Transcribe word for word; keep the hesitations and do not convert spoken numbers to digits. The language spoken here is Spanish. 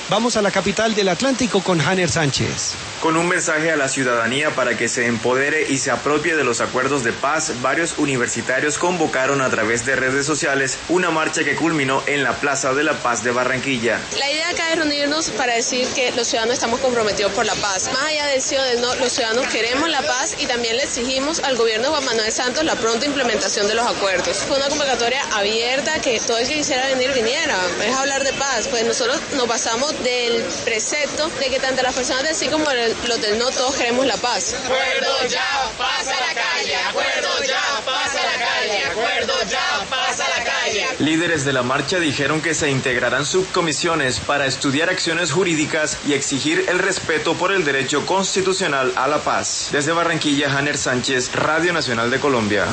Vamos a la capital del Atlántico con Hanner Sánchez. Con un mensaje a la ciudadanía para que se empodere y se apropie de los acuerdos de paz, varios universitarios convocaron a través de redes sociales una marcha que culminó en la Plaza de la Paz de Barranquilla. La idea acá es reunirnos para decir que los ciudadanos estamos comprometidos por la paz. Más allá del sí o del no, los ciudadanos queremos la paz y también le exigimos al gobierno de Juan Manuel Santos la pronta implementación de los acuerdos. Fue una convocatoria abierta que todo el que quisiera venir viniera. Es hablar de paz. Pues nosotros nos basamos del precepto de que tanto las personas del sí como los del no, todos queremos la paz. Acuerdo ya, pasa a la calle. Acuerdo ya, pasa a la calle. Acuerdo ya, pasa a la calle. Líderes de la marcha dijeron que se integrarán subcomisiones para estudiar acciones jurídicas y exigir el respeto por el derecho constitucional a la paz. Desde Barranquilla, Hanner Sánchez, Radio Nacional de Colombia.